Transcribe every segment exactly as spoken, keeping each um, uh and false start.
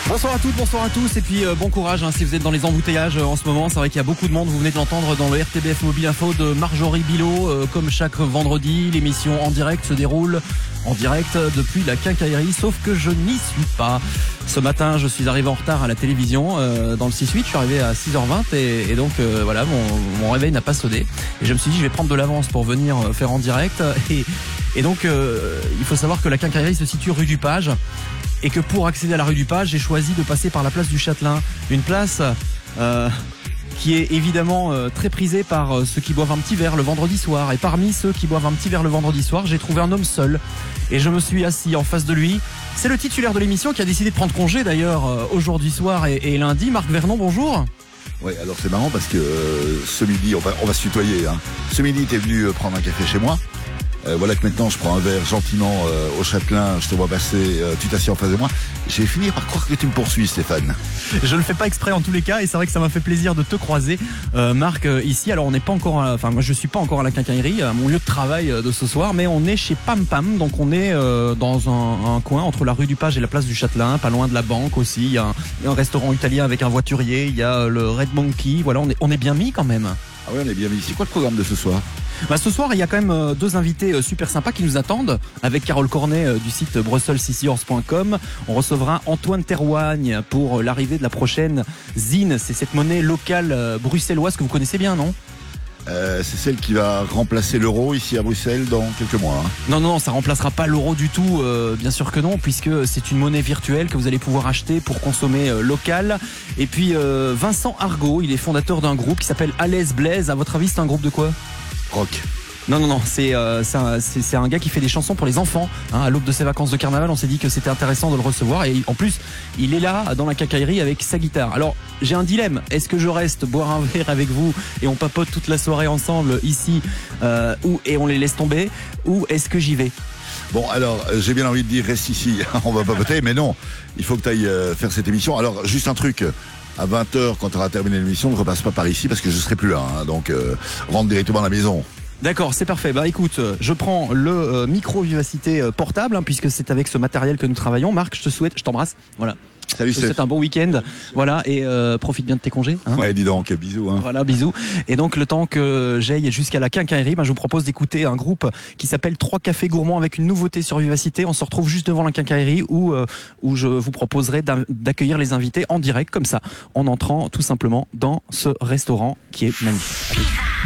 Bonsoir à toutes, bonsoir à tous et puis euh, bon courage hein, si vous êtes dans les embouteillages euh, en ce moment. C'est vrai qu'il y a beaucoup de monde, vous venez de l'entendre dans le R T B F Mobile Info de Marjorie Bilot. Euh, comme chaque vendredi, l'émission en direct se déroule en direct depuis la quincaillerie, sauf que je n'y suis pas. Ce matin, je suis arrivé en retard à la télévision euh, dans le six huit, je suis arrivé à six heures vingt et, et donc euh, voilà, mon, mon réveil n'a pas sonné. Et je me suis dit, je vais prendre de l'avance pour venir faire en direct. Et, et donc, euh, il faut savoir que la quincaillerie se situe rue du Page. Et que pour accéder à la rue du Page, j'ai choisi de passer par la place du Châtelain. Une place euh, qui est évidemment euh, très prisée par euh, ceux qui boivent un petit verre le vendredi soir. Et parmi ceux qui boivent un petit verre le vendredi soir, j'ai trouvé un homme seul. Et je me suis assis en face de lui. C'est le titulaire de l'émission qui a décidé de prendre congé d'ailleurs euh, aujourd'hui soir et, et lundi. Marc Vernon, bonjour. Oui, alors c'est marrant parce que euh, ce midi, on va, on va se tutoyer. Hein. Ce midi, tu es venu euh, prendre un café chez moi. Euh, voilà que maintenant je prends un verre gentiment euh, au Châtelain, je te vois passer, euh, tu t'assieds en face de moi. J'ai fini par croire que tu me poursuis, Stéphane. Je le fais pas exprès en tous les cas et c'est vrai que ça m'a fait plaisir de te croiser, euh, Marc, euh, ici. Alors on n'est pas encore, à, enfin moi je suis pas encore à la quincaillerie, à mon lieu de travail euh, de ce soir, mais on est chez Pam Pam, donc on est euh, dans un, un coin entre la rue du Page et la place du Châtelain, pas loin de la banque aussi. Il y a un, il y a un restaurant italien avec un voiturier, il y a le Red Monkey. Voilà, on est, on est bien mis quand même. Ah oui, on est bien mis. C'est quoi le programme de ce soir ? Bah ce soir il y a quand même euh, deux invités euh, super sympas qui nous attendent avec Carole Cornet euh, du site brussels city horse point com. On recevra Antoine Terroigne pour euh, l'arrivée de la prochaine Zine. C'est cette monnaie locale euh, bruxelloise que vous connaissez bien, non ? euh, C'est celle qui va remplacer l'euro ici à Bruxelles dans quelques mois. Hein. Non, non, ça remplacera pas l'euro du tout, euh, bien sûr que non, puisque c'est une monnaie virtuelle que vous allez pouvoir acheter pour consommer euh, local. Et puis euh, Vincent Argot, il est fondateur d'un groupe qui s'appelle Alaise Blaise. À votre avis, c'est un groupe de quoi ? Rock. Non, non, non, c'est, euh, c'est, un, c'est, c'est un gars qui fait des chansons pour les enfants. Hein, à l'aube de ses vacances de carnaval, on s'est dit que c'était intéressant de le recevoir. Et en plus, il est là, dans la quincaillerie, avec sa guitare. Alors, j'ai un dilemme. Est-ce que je reste boire un verre avec vous et on papote toute la soirée ensemble ici euh, ou, et on les laisse tomber ? Ou est-ce que j'y vais ? Bon, alors, euh, j'ai bien envie de dire, reste ici, on va papoter, mais non, il faut que tu ailles euh, faire cette émission. Alors, juste un truc... À vingt heures, quand tu auras terminé l'émission, ne repasse pas par ici parce que je serai plus là. Hein, donc, euh, rentre directement à la maison. D'accord, c'est parfait. Bah écoute, je prends le euh, micro Vivacité euh, portable, hein, puisque c'est avec ce matériel que nous travaillons. Marc, je te souhaite, je t'embrasse. Voilà. Salut, je te souhaite un bon week-end. Voilà, et euh, profite bien de tes congés. Hein. Ouais, dis donc, bisous. Hein. Voilà, bisous. Et donc, le temps que j'aille jusqu'à la quincaillerie, bah, je vous propose d'écouter un groupe qui s'appelle Trois Cafés Gourmands avec une nouveauté sur Vivacité. On se retrouve juste devant la quincaillerie où, euh, où je vous proposerai d'accueillir les invités en direct, comme ça, en entrant tout simplement dans ce restaurant qui est magnifique.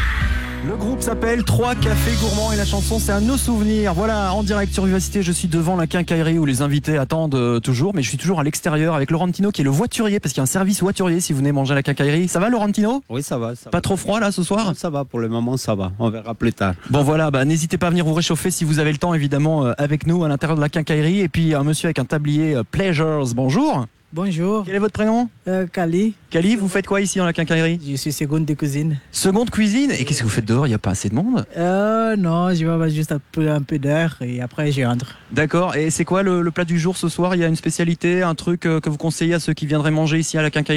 Le groupe s'appelle Trois Cafés Gourmands et la chanson c'est Un Nos Souvenirs. Voilà, en direct sur Vivacité, je suis devant la quincaillerie où les invités attendent euh, toujours, mais je suis toujours à l'extérieur avec Laurentino qui est le voiturier, parce qu'il y a un service voiturier si vous venez manger à la quincaillerie. Ça va Laurentino ? Oui, ça va. Ça Pas va. trop froid là ce soir ? Non, ça va, pour le moment ça va, on verra plus tard. Bon voilà, bah, n'hésitez pas à venir vous réchauffer si vous avez le temps évidemment euh, avec nous à l'intérieur de la quincaillerie. Et puis un monsieur avec un tablier euh, Pleasures, bonjour. Bonjour. Quel est votre prénom ? Euh, Kali. Kali, vous faites quoi ici dans la quincaillerie ? Je suis seconde de cuisine. Seconde cuisine ? Et qu'est-ce que vous faites dehors ? Il n'y a pas assez de monde ? Euh, non, je vais avoir juste un peu, un peu d'air et après je rentre. D'accord, et c'est quoi le, le plat du jour ce soir ? Il y a une spécialité, un truc euh, que vous conseillez à ceux qui viendraient manger ici à la quincaillerie ?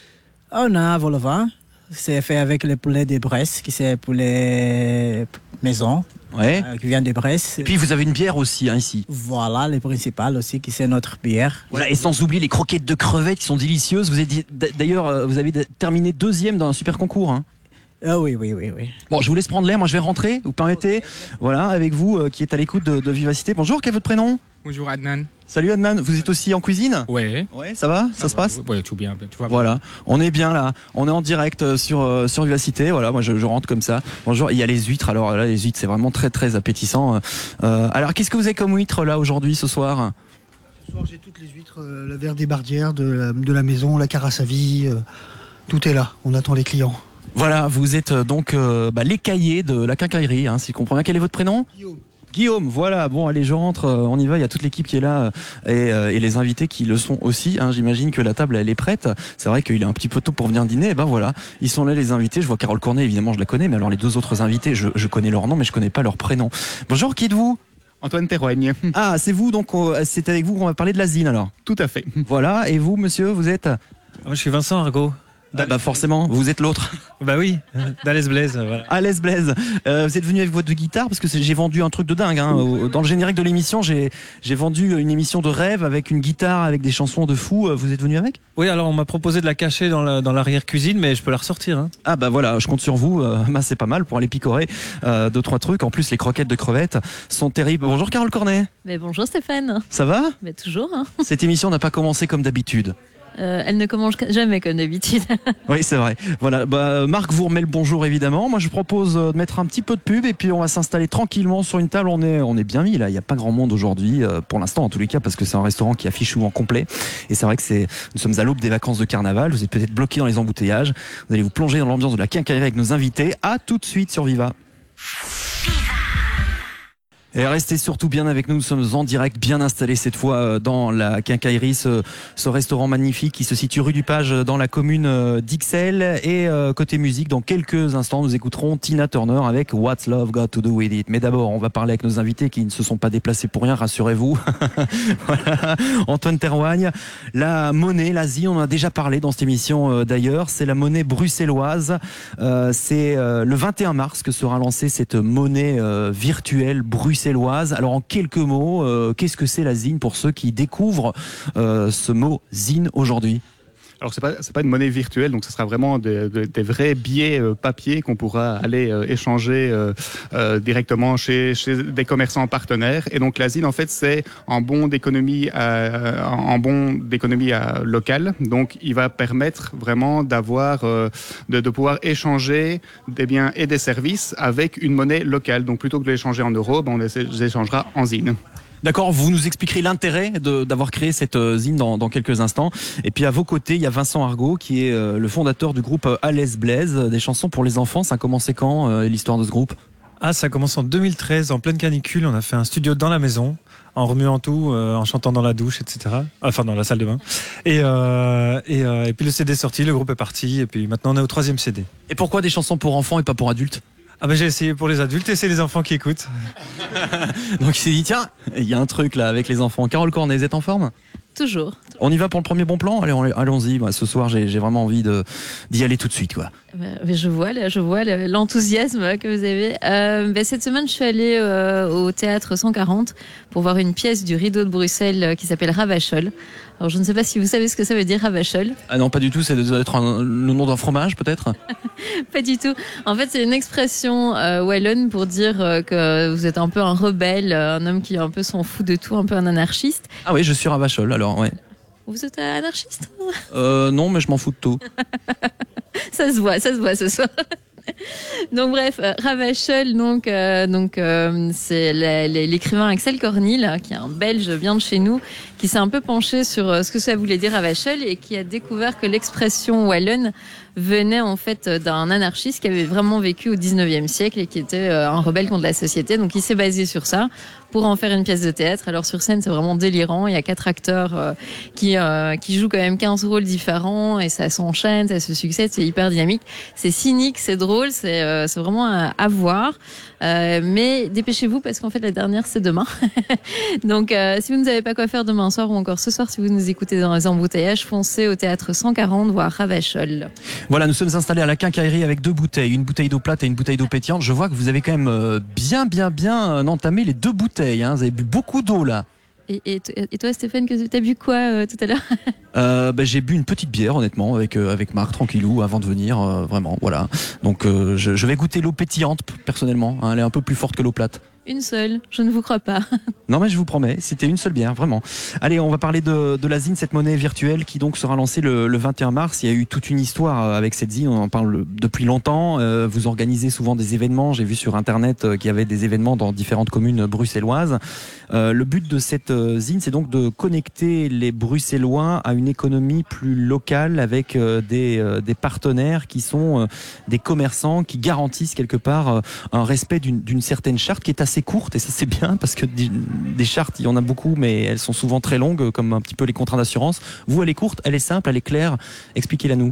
On a un vol au vin. C'est fait avec le poulet de Bresse, qui c'est poulet maison, Ouais. euh, qui vient de Bresse. Et puis vous avez une bière aussi hein, ici. Voilà, le principal aussi, qui c'est notre bière. Voilà, et sans oublier les croquettes de crevettes qui sont délicieuses. Vous avez dit- d'ailleurs, euh, vous avez terminé deuxième dans un super concours. Hein. Ah oui, oui, oui, oui. Bon, je vous laisse prendre l'air. Moi, je vais rentrer. Vous permettez ? Voilà, avec vous euh, qui êtes à l'écoute de, de Vivacité. Bonjour, quel est votre prénom ? Bonjour Adnan. Salut Adnan. Vous êtes aussi en cuisine ? Ouais. Ouais, ça va ? Ça, se va, passe ? Ouais, tout bien. Tu vois. Voilà, on est bien là, on est en direct euh, sur, euh, sur Vivacité, voilà, moi je, je rentre comme ça. Bonjour, il y a les huîtres, alors là les huîtres c'est vraiment très très appétissant. Euh, alors qu'est-ce que vous avez comme huîtres là aujourd'hui ce soir ? Ce soir, j'ai toutes les huîtres, euh, la verre des bardières de la, de la maison, la carasse à vie, euh, tout est là, on attend les clients. Voilà, vous êtes euh, donc euh, bah, l'écaillé de la quincaillerie, hein, si je comprends bien. Quel est votre prénom ? Guillaume. Guillaume, voilà, bon allez je rentre, euh, on y va, il y a toute l'équipe qui est là euh, et, euh, et les invités qui le sont aussi, hein, j'imagine que la table elle est prête, c'est vrai qu'il est un petit peu tôt pour venir dîner, et ben voilà, ils sont là les invités, je vois Carole Cornet évidemment je la connais, mais alors les deux autres invités je, je connais leur nom mais je connais pas leur prénom. Bonjour, qui êtes-vous ? Antoine Terroigne. Ah c'est vous donc, euh, c'est avec vous qu'on va parler de la Zine alors. Tout à fait. Voilà, et vous monsieur, vous êtes ? Moi, je suis Vincent Argot. Ah bah forcément, vous êtes l'autre. Bah oui, d'Alès Blaise. Voilà. Alès Blaise, euh, vous êtes venu avec votre guitare parce que c'est, j'ai vendu un truc de dingue. Hein. Au- Dans le générique de l'émission, j'ai, j'ai vendu une émission de rêve avec une guitare, avec des chansons de fou. Euh, Vous êtes venu avec ? Oui, alors on m'a proposé de la cacher dans, la, dans l'arrière-cuisine, mais je peux la ressortir. Hein. Ah bah voilà, je compte sur vous. Euh, bah c'est pas mal pour aller picorer euh, deux trois trucs. En plus, les croquettes de crevettes sont terribles. Bonjour Carole Cornet. Mais bonjour Stéphane. Ça va ? Mais toujours. Hein. Cette émission n'a pas commencé comme d'habitude. Euh, elle ne commence jamais comme d'habitude. Oui, c'est vrai. Voilà. Bah, Marc vous remet le bonjour évidemment. Moi, je propose de mettre un petit peu de pub et puis on va s'installer tranquillement sur une table. On est, on est bien mis là. Il n'y a pas grand monde aujourd'hui, euh, pour l'instant en tous les cas, parce que c'est un restaurant qui affiche souvent complet. Et c'est vrai que c'est, nous sommes à l'aube des vacances de carnaval. Vous êtes peut-être bloqué dans les embouteillages. Vous allez vous plonger dans l'ambiance de la quincaillerie avec nos invités. À tout de suite sur Viva. Et restez surtout bien avec nous, nous sommes en direct, bien installés cette fois dans la quincaillerie, ce, ce restaurant magnifique qui se situe rue du Page dans la commune d'Ixelles. Et euh, côté musique, dans quelques instants, nous écouterons Tina Turner avec What's Love Got to Do With It. Mais d'abord, on va parler avec nos invités qui ne se sont pas déplacés pour rien, rassurez-vous. Voilà. Antoine Terroigne, la monnaie, l'Asie, on en a déjà parlé dans cette émission euh, d'ailleurs, c'est la monnaie bruxelloise. Euh, c'est euh, le vingt et un mars que sera lancée cette monnaie euh, virtuelle bruxelloise. Alors en quelques mots, euh, qu'est-ce que c'est la zine pour ceux qui découvrent euh, ce mot zine aujourd'hui ? Alors c'est pas c'est pas une monnaie virtuelle, donc ce sera vraiment des, des, des vrais billets euh, papier qu'on pourra aller euh, échanger euh, euh, directement chez, chez des commerçants partenaires. Et donc la zine en fait c'est un bon d'économie euh, en bon d'économie euh, locale. Donc il va permettre vraiment d'avoir euh, de, de pouvoir échanger des biens et des services avec une monnaie locale. Donc plutôt que de l'échanger en euros, ben, on les échangera en zine. D'accord, vous nous expliquerez l'intérêt de, d'avoir créé cette euh, zine dans, dans quelques instants. Et puis à vos côtés, il y a Vincent Argot qui est euh, le fondateur du groupe Alès Blaise, des chansons pour les enfants. Ça a commencé quand euh, l'histoire de ce groupe ? Ah, ça commence en deux mille treize, en pleine canicule. On a fait un studio dans la maison, en remuant tout, euh, en chantant dans la douche, et cetera. Enfin, dans la salle de bain. Et, euh, et, euh, et puis le C D est sorti, le groupe est parti. Et puis maintenant, on est au troisième C D. Et pourquoi des chansons pour enfants et pas pour adultes ? Ah ben j'ai essayé pour les adultes et c'est les enfants qui écoutent. Donc il s'est dit, tiens, il y a un truc là avec les enfants. Carole Cornet, vous êtes en forme ? Toujours. On y va pour le premier bon plan ? Allez, on- allons-y. Moi, ce soir, j'ai, j'ai vraiment envie de, d'y aller tout de suite, quoi. Mais je vois, là, je vois le- l'enthousiasme que vous avez. Euh, ben, cette semaine, je suis allée euh, au théâtre cent quarante pour voir une pièce du Rideau de Bruxelles euh, qui s'appelle Ravachol. Alors, je ne sais pas si vous savez ce que ça veut dire, Ravachol. Ah non, pas du tout. C'est doit être un- le nom d'un fromage, peut-être ? Pas du tout. En fait, c'est une expression euh, wallonne pour dire euh, que vous êtes un peu un rebelle, euh, un homme qui un peu s'en fout de tout, un peu un anarchiste. Ah oui, je suis Ravachol, alors, ouais. Vous êtes anarchiste ? Euh, non, mais je m'en fous de tout. Ça se voit, ça se voit ce soir. Donc bref, euh, Ravachol, donc, euh, donc euh, c'est la- la- l'écrivain Axel Cornil, qui est un Belge bien de chez nous, qui s'est un peu penché sur euh, ce que ça voulait dire Ravachol et qui a découvert que l'expression wallonne venait en fait d'un anarchiste qui avait vraiment vécu au dix-neuvième siècle et qui était euh, un rebelle contre la société. Donc il s'est basé sur ça pour en faire une pièce de théâtre. Alors sur scène, c'est vraiment délirant. Il y a quatre acteurs euh, qui euh, qui jouent quand même quinze rôles différents et ça s'enchaîne, ça se succède, c'est hyper dynamique. C'est cynique, c'est drôle, c'est euh, c'est vraiment à, à voir. Euh, mais dépêchez-vous parce qu'en fait la dernière c'est demain. Donc euh, si vous ne savez pas quoi faire demain soir ou encore ce soir si vous nous écoutez dans les embouteillages, foncez au théâtre cent quarante voir Ravachol. Voilà, nous sommes installés à la quincaillerie avec deux bouteilles, une bouteille d'eau plate et une bouteille d'eau pétillante. Je vois que vous avez quand même euh, bien, bien, bien euh, entamé les deux bouteilles. Hein. Vous avez bu beaucoup d'eau là. Et, et, et toi Stéphane, que t'as bu quoi euh, tout à l'heure? Euh, bah, j'ai bu une petite bière honnêtement avec euh, avec Marc tranquillou avant de venir. Euh, vraiment, voilà. Donc euh, je, je vais goûter l'eau pétillante personnellement. Hein. Elle est un peu plus forte que l'eau plate. Une seule, je ne vous crois pas. Non mais je vous promets, c'était une seule bière, vraiment. Allez, on va parler de, de la zine, cette monnaie virtuelle qui donc sera lancée le, le vingt et un mars. Il y a eu toute une histoire avec cette zine, on en parle depuis longtemps. Euh, vous organisez souvent des événements, j'ai vu sur internet euh, qu'il y avait des événements dans différentes communes bruxelloises. Euh, le but de cette euh, zine, c'est donc de connecter les Bruxellois à une économie plus locale avec euh, des, euh, des partenaires qui sont euh, des commerçants qui garantissent quelque part euh, un respect d'une, d'une certaine charte qui est assez courte, et ça c'est bien parce que des, des chartes il y en a beaucoup mais elles sont souvent très longues comme un petit peu les contrats d'assurance. Vous, elle est courte, elle est simple, elle est claire, expliquez-la nous.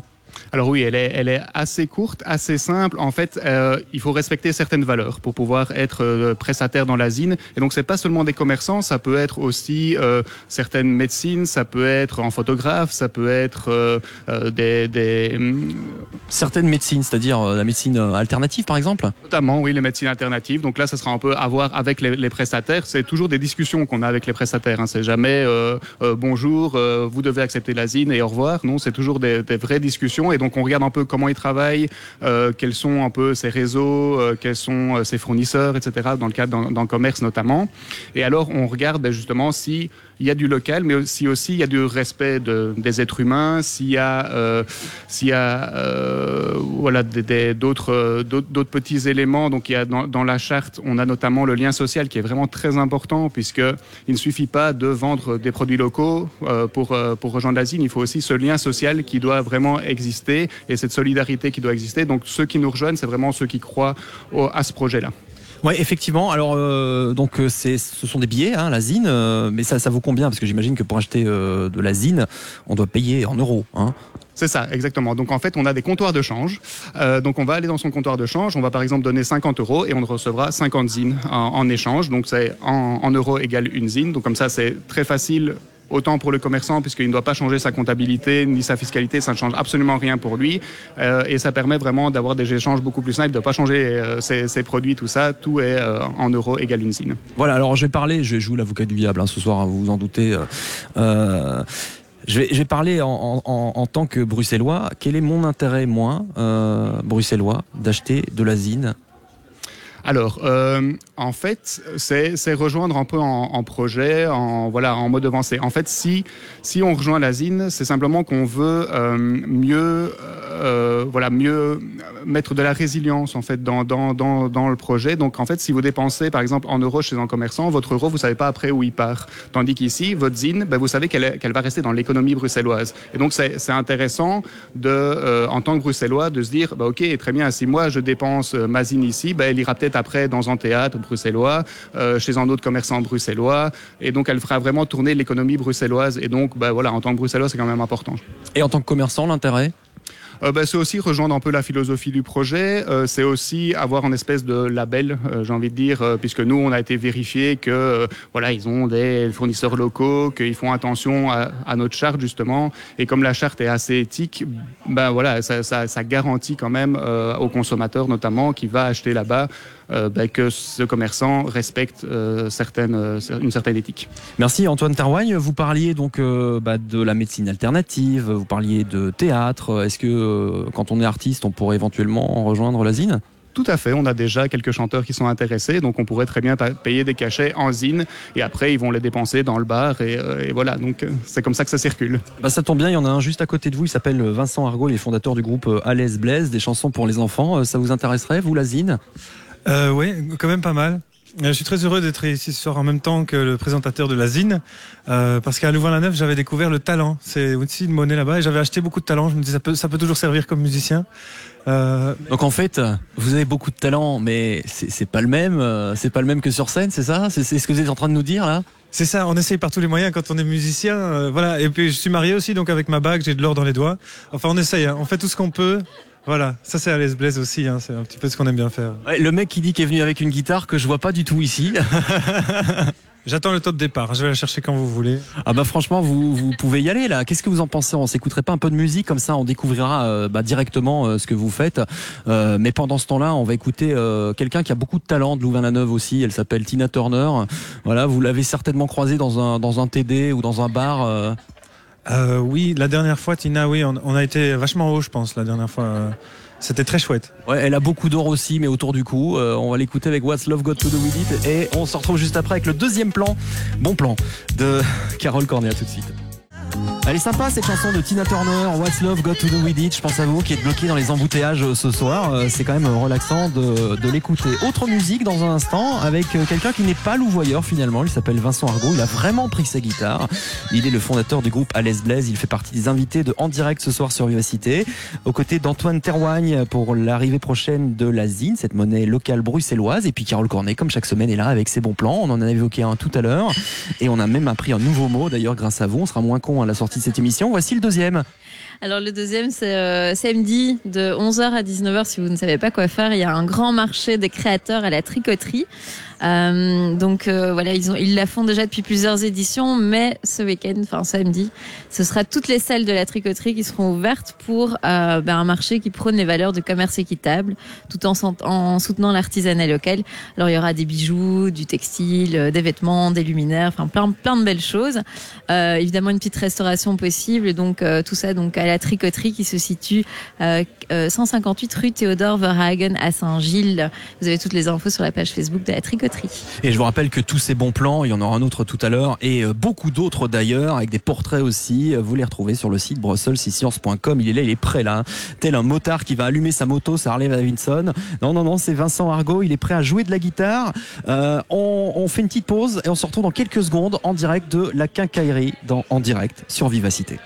Alors oui, elle est, elle est assez courte, assez simple. En fait, euh, il faut respecter certaines valeurs pour pouvoir être euh, prestataire dans l'asine. Et donc, c'est pas seulement des commerçants, ça peut être aussi euh, certaines médecines, ça peut être en photographe, ça peut être euh, euh, des... des Certaines médecines, c'est-à-dire la médecine alternative, par exemple ? Notamment, oui, les médecines alternatives. Donc là, ça sera un peu à voir avec les, les prestataires. C'est toujours des discussions qu'on a avec les prestataires. Hein. C'est jamais euh, euh, bonjour, euh, vous devez accepter l'asine et au revoir. Non, c'est toujours des, des vraies discussions. Et donc, on regarde un peu comment ils travaillent, euh, quels sont un peu ses réseaux, euh, quels sont euh, ses fournisseurs, et cetera. Dans le cadre dans, dans le commerce notamment. Et alors, on regarde ben, justement si il y a du local, mais si aussi il y a du respect de, des êtres humains, s'il y a, euh, s'il y a euh, voilà, des, des, d'autres, d'autres, d'autres petits éléments. Donc, il y a dans, dans la charte, on a notamment le lien social qui est vraiment très important, puisqu'il ne suffit pas de vendre des produits locaux euh, pour, euh, pour rejoindre l'asile. Il faut aussi ce lien social qui doit vraiment exister et cette solidarité qui doit exister. Donc, ceux qui nous rejoignent, c'est vraiment ceux qui croient au, à ce projet-là. Oui, effectivement. Alors, euh, donc, c'est, ce sont des billets, hein, la zine, euh, mais ça, ça vaut combien ? Parce que j'imagine que pour acheter euh, de la zine, on doit payer en euros. Hein. C'est ça, exactement. Donc en fait, on a des comptoirs de change. Euh, donc on va aller dans son comptoir de change. On va par exemple donner cinquante euros et on recevra cinquante zines en, en échange. Donc c'est en, en euros égale une zine. Donc comme ça, c'est très facile. Autant pour le commerçant, puisqu'il ne doit pas changer sa comptabilité ni sa fiscalité, ça ne change absolument rien pour lui. Euh, et ça permet vraiment d'avoir des échanges beaucoup plus simples, de ne pas changer euh, ses, ses produits, tout ça. Tout est euh, en euros égale une zine. Voilà, alors je vais parler, je vais jouer l'avocat du diable hein, ce soir, hein, vous vous en doutez. Euh, euh, je, vais, je vais parler en, en, en tant que bruxellois. Quel est mon intérêt, moi, euh, bruxellois, d'acheter de la zine ? Alors, euh, en fait, c'est, c'est rejoindre un peu en, en projet, en, voilà, en mode avancé. En fait, si, si on rejoint la zine, c'est simplement qu'on veut euh, mieux, euh, voilà, mieux mettre de la résilience en fait dans, dans, dans, dans le projet. Donc, en fait, si vous dépensez, par exemple, en euros chez un commerçant, votre euro, vous savez pas après où il part. Tandis qu'ici, votre zine, ben, vous savez qu'elle, est, qu'elle va rester dans l'économie bruxelloise. Et donc, c'est, c'est intéressant de, euh, en tant que bruxellois, de se dire, ben, ok, très bien, si moi je dépense ma zine ici, ben, elle ira peut-être après dans un théâtre bruxellois, euh, chez un autre commerçant bruxellois, et donc elle fera vraiment tourner l'économie bruxelloise. Et donc, bah, voilà, en tant que bruxellois, c'est quand même important. Et en tant que commerçant, l'intérêt ? Euh, bah, c'est aussi rejoindre un peu la philosophie du projet. Euh, c'est aussi avoir une espèce de label, euh, j'ai envie de dire, euh, puisque nous, on a été vérifié que euh, voilà, ils ont des fournisseurs locaux, qu'ils font attention à, à notre charte justement. Et comme la charte est assez éthique, ben voilà, ça, ça, ça garantit quand même euh, aux consommateurs notamment qui va acheter là-bas. Euh, bah, que ce commerçant respecte euh, certaines, euh, une certaine éthique. Merci Antoine Terwagne. Vous parliez donc euh, bah, de la médecine alternative, vous parliez de théâtre. Est-ce que euh, quand on est artiste, on pourrait éventuellement rejoindre la zine ? Tout à fait, on a déjà quelques chanteurs qui sont intéressés, donc on pourrait très bien payer des cachets en zine et après ils vont les dépenser dans le bar et, euh, et voilà, donc c'est comme ça que ça circule. Bah, ça tombe bien, il y en a un juste à côté de vous, il s'appelle Vincent Argot, il est fondateur du groupe Alès Blaise, des chansons pour les enfants. Ça vous intéresserait, vous, la zine ? Euh, oui, quand même pas mal. Je suis très heureux d'être ici ce soir en même temps que le présentateur de la zine, euh, parce qu'à Louvain-la-Neuve, j'avais découvert le talent. C'est aussi une monnaie là-bas et j'avais acheté beaucoup de talent. Je me disais, ça peut, ça peut toujours servir comme musicien. Euh... Donc en fait, vous avez beaucoup de talent, mais c'est, c'est pas le même. C'est pas le même que sur scène, c'est ça ? c'est, c'est ce que vous êtes en train de nous dire là ? C'est ça, on essaye par tous les moyens quand on est musicien. Euh, voilà. Et puis je suis marié aussi, donc avec ma bague, j'ai de l'or dans les doigts. Enfin, on essaye, hein. On fait tout ce qu'on peut. Voilà, ça c'est Alès Blaise aussi, hein. C'est un petit peu ce qu'on aime bien faire. Ouais, le mec qui dit qu'il est venu avec une guitare que je vois pas du tout ici. J'attends le top départ, je vais la chercher quand vous voulez. Ah bah franchement, vous, vous pouvez y aller là. Qu'est-ce que vous en pensez ? On s'écouterait pas un peu de musique comme ça, on découvrira euh, bah, directement euh, ce que vous faites. Euh, mais pendant ce temps-là, on va écouter euh, quelqu'un qui a beaucoup de talent de Louvain-la-Neuve aussi. Elle s'appelle Tina Turner. Voilà, vous l'avez certainement croisée dans un dans un T D ou dans un bar. Euh... Euh, oui, la dernière fois, Tina, oui, on, on a été vachement haut, je pense, la dernière fois. Euh, c'était très chouette. Ouais, elle a beaucoup d'or aussi, mais autour du cou. Euh, on va l'écouter avec What's Love Got to Do With It. Et on se retrouve juste après avec le deuxième plan, bon plan, de Carole Cornet. À tout de suite. Elle est sympa cette chanson de Tina Turner, What's Love Got to Do With It. Je pense à vous qui êtes bloqué dans les embouteillages ce soir. C'est quand même relaxant de, de l'écouter. Autre musique dans un instant avec quelqu'un qui n'est pas louvoyeur finalement. Il s'appelle Vincent Argot. Il a vraiment pris sa guitare. Il est le fondateur du groupe Alès Blaise. Il fait partie des invités de En Direct ce soir sur Vivacité. Aux côtés d'Antoine Terwagne pour l'arrivée prochaine de la zine, cette monnaie locale bruxelloise. Et puis Carole Cornet, comme chaque semaine, est là avec ses bons plans. On en a évoqué un tout à l'heure. Et on a même appris un nouveau mot d'ailleurs grâce à vous. On sera moins con à la sortie partie de cette émission. Voici le deuxième. Alors le deuxième, c'est euh, samedi de onze heures à dix-neuf heures. Si vous ne savez pas quoi faire, il y a un grand marché des créateurs à la tricoterie. Euh, donc euh, voilà, ils, ont, ils la font déjà depuis plusieurs éditions, mais ce week-end, enfin samedi, ce sera toutes les salles de la tricoterie qui seront ouvertes pour euh, ben, un marché qui prône les valeurs de commerce équitable, tout en, en soutenant l'artisanat local. Alors il y aura des bijoux, du textile, euh, des vêtements, des luminaires, enfin plein, plein de belles choses. Euh, évidemment une petite restauration possible, et donc euh, tout ça donc à la tricoterie qui se situe euh, euh, cent cinquante-huit rue Théodore Verhagen à Saint-Gilles. Vous avez toutes les infos sur la page Facebook de la tricoterie. Et je vous rappelle que tous ces bons plans, il y en aura un autre tout à l'heure, et beaucoup d'autres d'ailleurs, avec des portraits aussi, vous les retrouvez sur le site brussels science point com. Il est là, il est prêt là, hein. Tel un motard qui va allumer sa moto, sa Harley Davidson. Non, non, non, c'est Vincent Argot, il est prêt à jouer de la guitare. Euh, on, on fait une petite pause et on se retrouve dans quelques secondes en direct de la quincaillerie, dans, en direct sur Vivacité.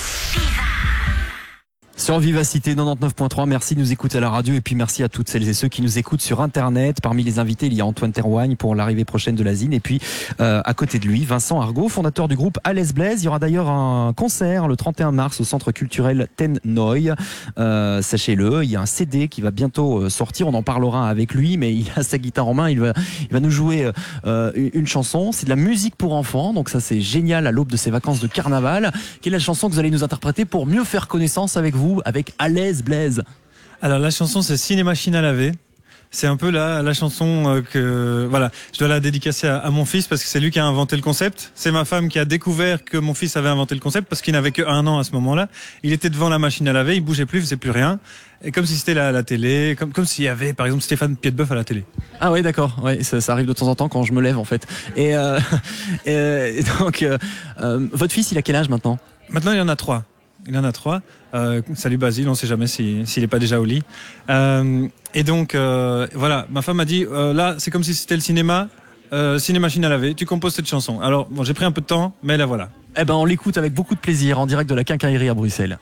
Sur Vivacité quatre-vingt-dix-neuf point trois, merci de nous écouter à la radio, et puis merci à toutes celles et ceux qui nous écoutent sur Internet. Parmi les invités, il y a Antoine Terroigne pour l'arrivée prochaine de la Zine, et puis euh, à côté de lui, Vincent Argot, fondateur du groupe Alès Blaise. Il y aura d'ailleurs un concert le trente et un mars au centre culturel Ten Noy. Euh, sachez-le, il y a un C D qui va bientôt sortir, on en parlera avec lui, mais il a sa guitare en main, il va, il va nous jouer euh, une, une chanson. C'est de la musique pour enfants, donc ça c'est génial à l'aube de ces vacances de carnaval. Quelle est la chanson que vous allez nous interpréter pour mieux faire connaissance avec vous, avec Alès Blaise? Alors la chanson c'est Ciné Machine à laver. C'est un peu la, la chanson que voilà, je dois la dédicacer à, à mon fils parce que c'est lui qui a inventé le concept. C'est ma femme qui a découvert que mon fils avait inventé le concept parce qu'il n'avait que un an à ce moment-là. Il était devant la machine à laver, il bougeait plus, il faisait plus rien. Et comme si c'était la, la télé, comme, comme s'il y avait par exemple Stéphane Piedboeuf à la télé. Ah oui, d'accord. Ouais, ça, ça arrive de temps en temps quand je me lève en fait. Et, euh, et, et donc, euh, euh, votre fils, il a quel âge maintenant? Maintenant, il y en a trois. Il en a trois. Euh, salut Basile, on ne sait jamais s'il si, n'est pas déjà au lit. Euh, et donc, euh, voilà, ma femme m'a dit, euh, là, c'est comme si c'était le cinéma, euh, ciné machine à laver, tu composes cette chanson. Alors, bon, j'ai pris un peu de temps, mais la voilà. Eh ben, on l'écoute avec beaucoup de plaisir en direct de la quincaillerie à Bruxelles.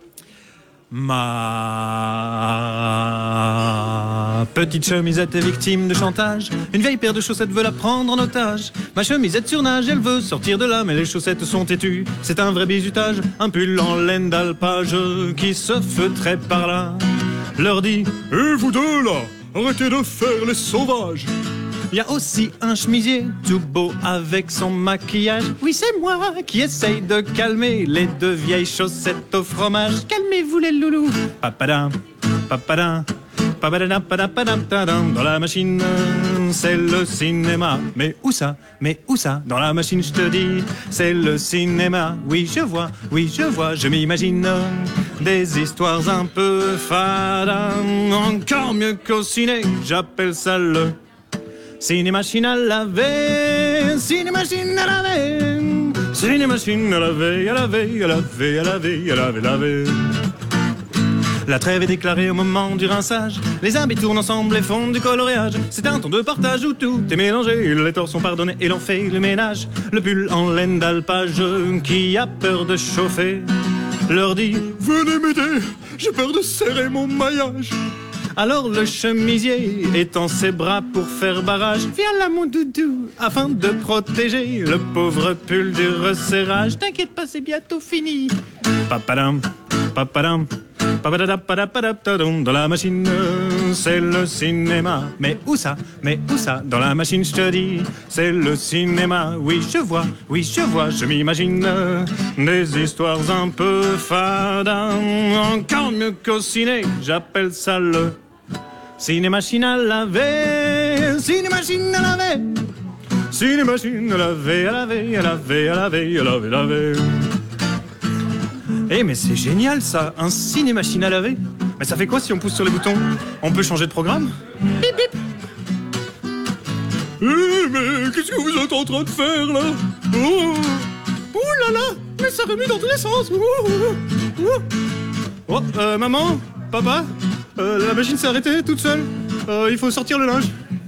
Ma petite chemisette est victime de chantage. Une vieille paire de chaussettes veut la prendre en otage. Ma chemisette surnage, elle veut sortir de là, mais les chaussettes sont têtues. C'est un vrai bizutage, un pull en laine d'alpage qui se feutrait par là. Leur dit, et vous deux là, arrêtez de faire les sauvages. Il y a aussi un chemisier tout beau avec son maquillage. Oui, c'est moi qui essaye de calmer les deux vieilles chaussettes au fromage. Calmez-vous les loulous. Papadam, papadam, papadam, papadam, papadam. Dans la machine, c'est le cinéma. Mais où ça? Mais où ça? Dans la machine, je te dis, c'est le cinéma. Oui, je vois, oui, je vois, je m'imagine des histoires un peu fades. Encore mieux qu'au ciné, j'appelle ça le ciné machine à laver, ciné machine à laver, ciné machine à laver, à laver, à laver, à laver, à laver, laver. La trêve est déclarée au moment du rinçage. Les habits tournent ensemble et font du coloréage. C'est un temps de partage où tout est mélangé. Les torts sont pardonnés et l'on fait le ménage. Le pull en laine d'alpage qui a peur de chauffer leur dit, venez m'aider, j'ai peur de serrer mon maillage. Alors le chemisier étend ses bras pour faire barrage. Viens là mon doudou, afin de protéger le pauvre pull du resserrage. T'inquiète pas, c'est bientôt fini. Papadam, papadam, papadam, dans la machine, c'est le cinéma. Mais où ça? Mais où ça? Dans la machine, je te dis, c'est le cinéma. Oui, je vois, oui, je vois, je m'imagine des histoires un peu fades. Encore mieux qu'au ciné, j'appelle ça le ciné machine à laver, ciné machine à laver, ciné machine à laver, à laver, à laver, à laver, à laver, à laver. Eh mais c'est génial ça, un ciné machine à laver. Mais ça fait quoi si on pousse sur les boutons? On peut changer de programme? Bip bip. Eh mais qu'est-ce que vous êtes en train de faire là? Oh, ouh là là, mais ça remue dans tous les sens. Oh, oh euh, maman, papa, euh, la machine s'est arrêtée toute seule. Euh, il faut sortir le linge.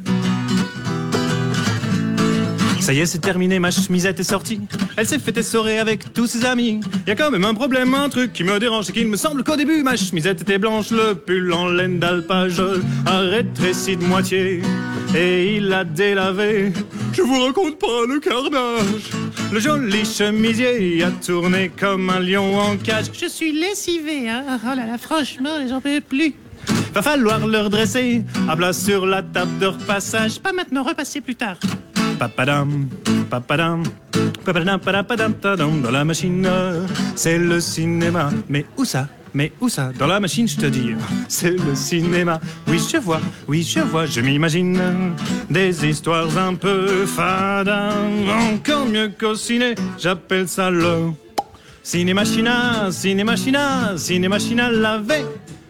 Ça y est, c'est terminé, ma chemisette est sortie. Elle s'est fait essorer avec tous ses amis. Y a quand même un problème, un truc qui me dérange, c'est qu'il me semble qu'au début, ma chemisette était blanche. Le pull en laine d'alpage a rétréci de moitié et il a délavé. Je vous raconte pas le carnage. Le joli chemisier a tourné comme un lion en cage. Je suis lessivé, hein. Oh là là, franchement, j'en peux plus. Va falloir le redresser, à plat sur la table de repassage. Pas maintenant, repasser plus tard. Papadam, papadam, papadam, papadam, papadam. Dans la machine, c'est le cinéma. Mais où ça? Mais où ça? Dans la machine, je te dis, c'est le cinéma. Oui, je vois, oui, je vois, je m'imagine des histoires un peu fades. Encore mieux qu'au ciné, j'appelle ça le cinémachina, cinémachina, cinémachina lavé.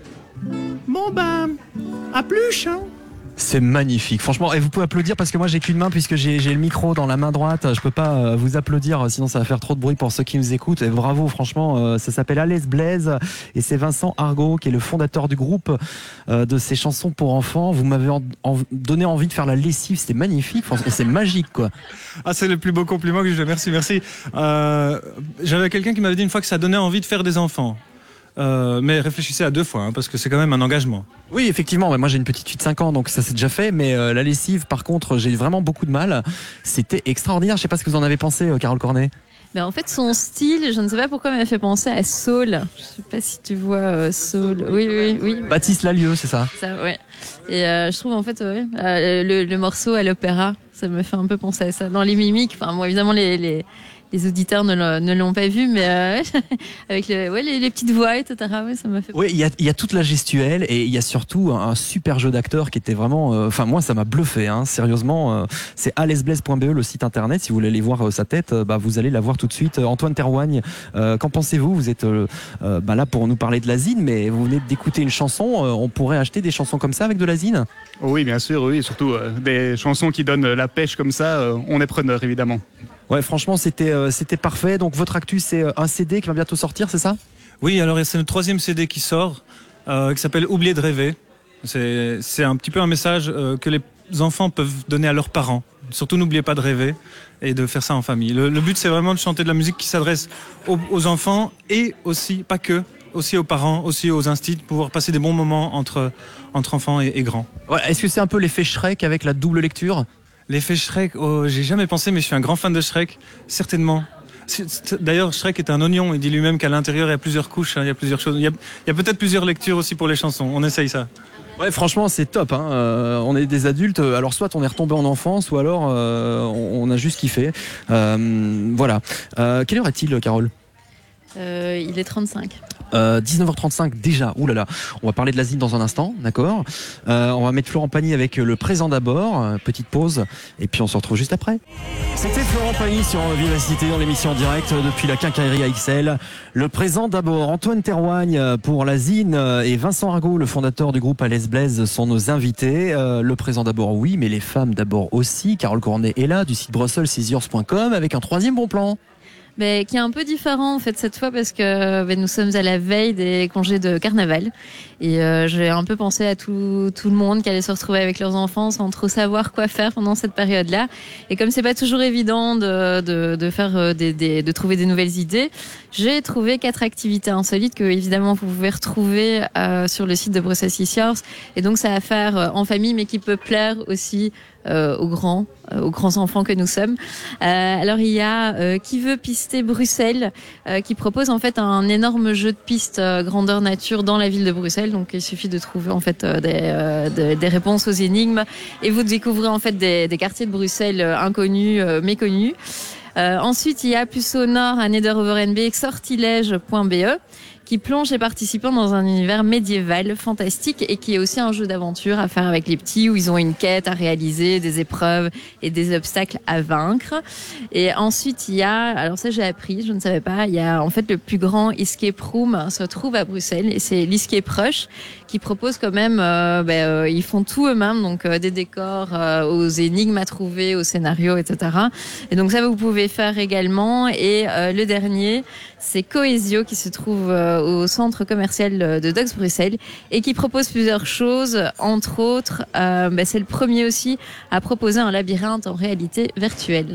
Bon ben, à plus, hein. C'est magnifique, franchement. Et vous pouvez applaudir parce que moi j'ai qu'une main puisque j'ai, j'ai le micro dans la main droite. Je peux pas euh, vous applaudir sinon ça va faire trop de bruit pour ceux qui nous écoutent. Et bravo, franchement, euh, ça s'appelle À l'aise Blaise et c'est Vincent Argot qui est le fondateur du groupe euh, de ces chansons pour enfants. Vous m'avez en, en, donné envie de faire la lessive, c'était magnifique, et c'est magique quoi. Ah, c'est le plus beau compliment que je. Merci, merci. Euh, j'avais quelqu'un qui m'avait dit une fois que ça donnait envie de faire des enfants. Euh, mais réfléchissez à deux fois, hein, parce que c'est quand même un engagement. Oui, effectivement. Moi, j'ai une petite fille de cinq ans, donc ça s'est déjà fait. Mais euh, la lessive, par contre, j'ai vraiment beaucoup de mal. C'était extraordinaire. Je sais pas ce que vous en avez pensé, euh, Carole Cornet. Mais en fait, son style, je ne sais pas pourquoi, m'a fait penser à Saul. Je sais pas si tu vois euh, Saul. Oui, oui, oui. Baptiste Lalieu, c'est ça. Ça, ouais. Et euh, je trouve en fait, ouais, euh, le, le morceau à l'opéra, ça me fait un peu penser à ça. Dans les mimiques, enfin, moi, évidemment, les, les les auditeurs ne, le, ne l'ont pas vu, mais euh, avec le, ouais, les, les petites voix, et cetera. Ouais, ça m'a fait. Oui, il y a, y a toute la gestuelle et il y a surtout un, un super jeu d'acteurs qui était vraiment. Enfin, euh, moi, ça m'a bluffé. Hein, sérieusement, euh, c'est alesblaise point b e le site internet. Si vous voulez aller voir euh, sa tête, euh, bah, vous allez la voir tout de suite. Euh, Antoine Terroigne, euh, qu'en pensez-vous? Vous êtes euh, euh, bah, là pour nous parler de la zine, mais vous venez d'écouter une chanson. Euh, on pourrait acheter des chansons comme ça avec de la zine? Oui, bien sûr, oui. Surtout euh, des chansons qui donnent la pêche comme ça, euh, on est preneur, évidemment. Ouais, franchement, c'était euh, c'était parfait. Donc, votre actu, c'est un C D qui va bientôt sortir, c'est ça? Oui, alors c'est le troisième C D qui sort, euh, qui s'appelle Oublier de rêver. C'est, c'est un petit peu un message euh, que les enfants peuvent donner à leurs parents. Surtout, n'oubliez pas de rêver et de faire ça en famille. Le, le but, c'est vraiment de chanter de la musique qui s'adresse aux, aux enfants et aussi, pas que, aussi aux parents, aussi aux instits, pour pouvoir passer des bons moments entre, entre enfants et, et grands. Ouais, est-ce que c'est un peu l'effet Shrek avec la double lecture? L'effet Shrek, oh, j'ai jamais pensé, mais je suis un grand fan de Shrek, certainement. D'ailleurs, Shrek est un oignon, il dit lui-même qu'à l'intérieur, il y a plusieurs couches, hein, il y a plusieurs choses. Il y a, il y a peut-être plusieurs lectures aussi pour les chansons, on essaye ça. Ouais, franchement, c'est top. Hein. Euh, on est des adultes, alors soit on est retombé en enfance, ou alors euh, on, on a juste kiffé. Euh, voilà. Euh, quelle heure est-il, Carole? euh, Il est trente-cinq. Euh, dix-neuf heures trente-cinq déjà, ouh là là, on va parler de la zine dans un instant, d'accord. euh, On va mettre Florent Pagny avec le présent d'abord, euh, petite pause, et puis on se retrouve juste après. C'était Florent Pagny sur Vivacité dans l'émission en direct depuis la quincaillerie A X L. Le présent d'abord, Antoine Terroigne pour la zine et Vincent Argot, le fondateur du groupe Alès Blaise, sont nos invités. Euh, le présent d'abord oui, mais les femmes d'abord aussi. Carole Cornet est là du site brussels is yours point com avec un troisième bon plan. Mais qui est un peu différent en fait cette fois parce que ben, nous sommes à la veille des congés de carnaval et euh, j'ai un peu pensé à tout, tout le monde qui allait se retrouver avec leurs enfants sans trop savoir quoi faire pendant cette période-là. Et comme c'est pas toujours évident de, de, de faire des, des, de trouver des nouvelles idées, j'ai trouvé quatre activités insolites que évidemment vous pouvez retrouver euh, sur le site de Brussels is yours. Et donc ça va faire en famille mais qui peut plaire aussi Euh, aux grands, euh, aux grands enfants que nous sommes. Euh, alors il y a euh, Qui veut pister Bruxelles, euh, qui propose en fait un énorme jeu de piste euh, grandeur nature dans la ville de Bruxelles. Donc il suffit de trouver en fait euh, des, euh, de, des réponses aux énigmes et vous découvrez en fait des, des quartiers de Bruxelles euh, inconnus, euh, méconnus. Euh, ensuite il y a plus au nord à Neder-Overenbeek, sortilège point b e, qui plonge les participants dans un univers médiéval fantastique et qui est aussi un jeu d'aventure à faire avec les petits où ils ont une quête à réaliser, des épreuves et des obstacles à vaincre. Et ensuite, il y a, alors ça j'ai appris, je ne savais pas, il y a en fait le plus grand escape room se trouve à Bruxelles et c'est l'Escape Rush qui propose quand même, euh, ben, euh, ils font tout eux-mêmes, donc euh, des décors euh, aux énigmes à trouver, aux scénarios, et cetera. Et donc ça vous pouvez faire également. Et euh, le dernier, c'est Cohesio qui se trouve euh, au centre commercial de Docks Bruxelles et qui propose plusieurs choses, entre autres, euh, ben, c'est le premier aussi à proposer un labyrinthe en réalité virtuelle.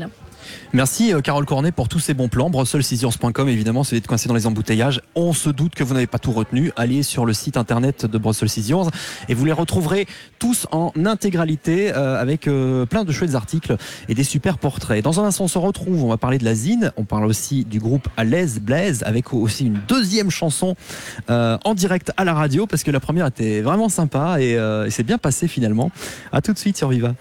Merci euh, Carole Cornet pour tous ces bons plans. brussels scissors point com, évidemment, si vous êtes coincé dans les embouteillages, on se doute que vous n'avez pas tout retenu. Allez sur le site internet de Brussels Scissors et vous les retrouverez tous en intégralité euh, avec euh, plein de chouettes articles et des super portraits. Dans un instant, on se retrouve, on va parler de la zine, on parle aussi du groupe À l'aise Blaise avec aussi une deuxième chanson euh, en direct à la radio parce que la première était vraiment sympa et, euh, et c'est bien passé finalement. À tout de suite sur Viva.